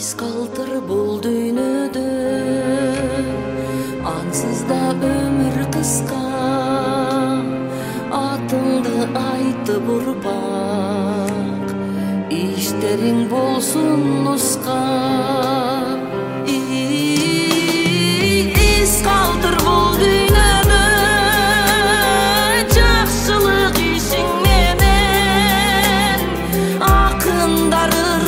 Из калтыр бул дүйнөдө, ансыз да өмүр кыска. Атыңды айтып урпак, иштериң болсун нуска. Из калтыр бул дүйнөдө, жакшылык ишиң менен акындар ыр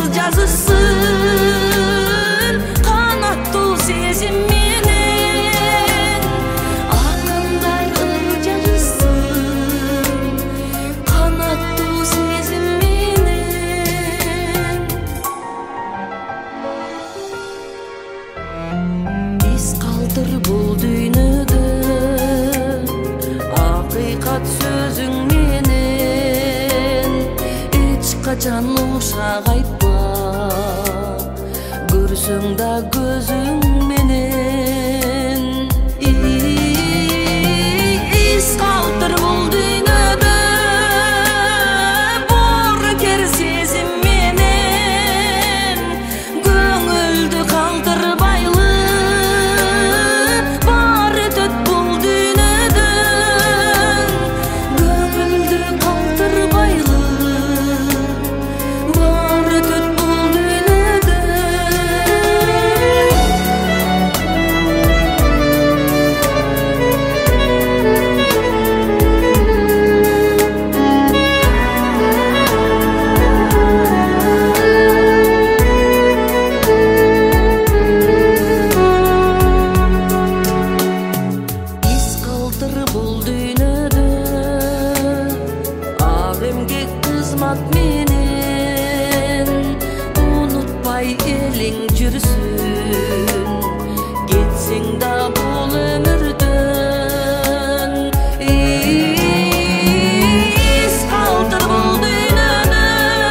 жазысын, канаттуу сезим менен акындар ыр жазысын, канаттуу сезим менен. Из калтыр бул дүйнөдө, акыйкат сөзүң менен эч качан ушак айтпа, көрсөң да көзүң менен. Из калтыр бул дүйнөдө, боорукер сезим менен көңүлдү калтырбайлы, баары төт бул дүйнөдөн, көңүлдү калтырбайлы, баары төт бул дүйнөдөн. Из калтыр бул дүйнөдө, ак эмгек кызмат менен унутпай элиң жүрсүн, кетсең да бул өмүрдөн. Из калтыр бул дүйнөдө,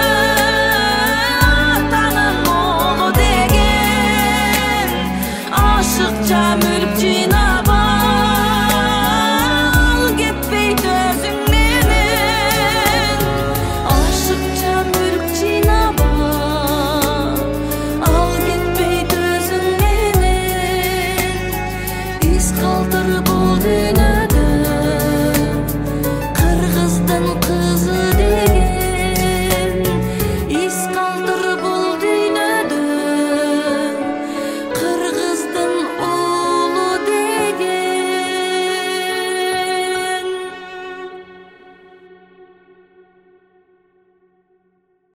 атанын оолу деген ашыкча мүлк жыйнап ал, кетпейт өзүң менен ашыкча мүлк жыйнап ал, кетпейт өзүң менен. Из калтыр